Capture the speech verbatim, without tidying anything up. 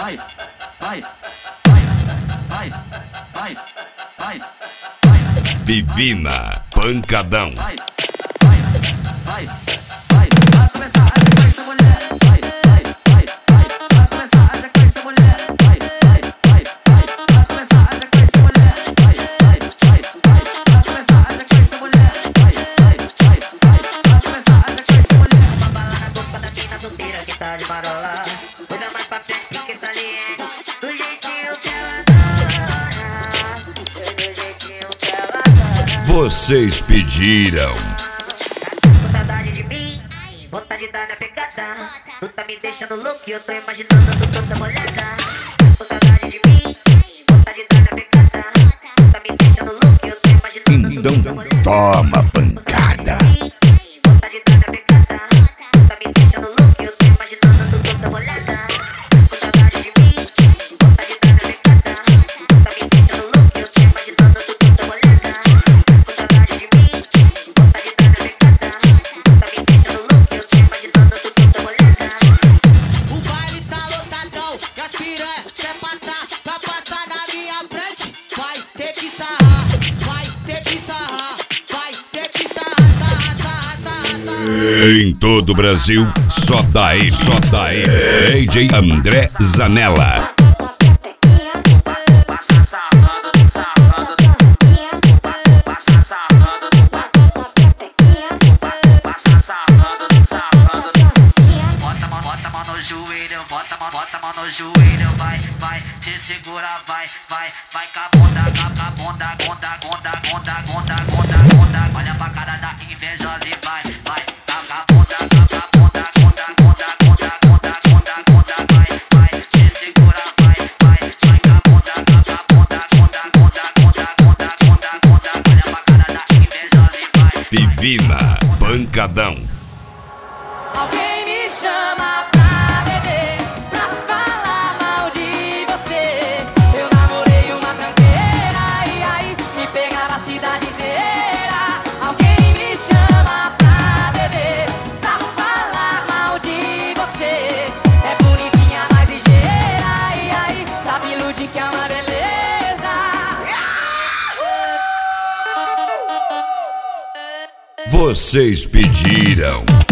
vai, vai, vai, vai, vai, vai, vai. Divina Pancadão. Vai, vai, vai, vai. Vai começar a sequência, mulher. Vai, vai, vai, vai. Vai começar a sequência, mulher. Vai, vai, vai, vai. Vai começar a sequência, mulher. Vai, vai, vai, vai. Vai começar a sequência, mulher. Vai, vai, vai, vai. Vai começar a sequência, mulher. Uma bala na boca da mina solteira que tá de marola. Coisa mais pra frente que saliente. Do jeitinho que ela adora. Do jeitinho que ela adora. Vocês pediram. Com saudade de mim, vontade de dar minha pegada. Tu tá me deixando louco e eu tô imaginando tu toda molhada. Com saudade de mim, vontade de dar minha pegada. Tu tá me deixando louco e eu tô imaginando tu toda Então molhada. toma pancada. Vontade de dar minha pegada. Tu tá me deixando louco e eu tô imaginando tu toda molhada. Com saudade de mim, vontade de dar minha pegada. Tu tá me deixando louco e eu tô imaginando tu toda molhada. Com saudade de mim, vontade de dar minha pegada. Tu tá me deixando louco e eu tô imaginando tu toda molhada. O baile tá lotadão e as piranha quer passar, pra passar na minha frente. Vai ter que sarrar, vai ter que sarrar, vai ter que sarrar, sarrar, sarrar, sarrar, sarrar. Em todo o Brasil, só dá ele, só dá ele. D J André Zanella. Passa sarrando, sarrando. Passa sarrando, passa sarrando, sarrando. Bota a mão, bota a mão no joelho, bota a mão, bota a mão no joelho, vai, vai, se segura, vai, vai, vai com a bunda, com a bunda, gonda, gonda, gonda, gonda, gonda, gonda. Olha pra cara da invejosa e vai, vai, com a bunda, com a bunda, gonda, gonda, gonda, gonda, gonda, gonda, vai, vai, se segura, vai, vai, vai com a bunda, com a bunda, gonda, gonda, gonda, gonda, gonda, gonda. Olha pra cara da invejosa e vai. Divina Pancadão. Alguém me chama pra beber, pra falar mal de você. Eu namorei uma tranqueira, e aí me pegava a cidade inteira. Alguém me chama pra beber, pra falar mal de você. É bonitinha, mais ligeira, e aí sabe iludir que é uma beleza. Vocês pediram.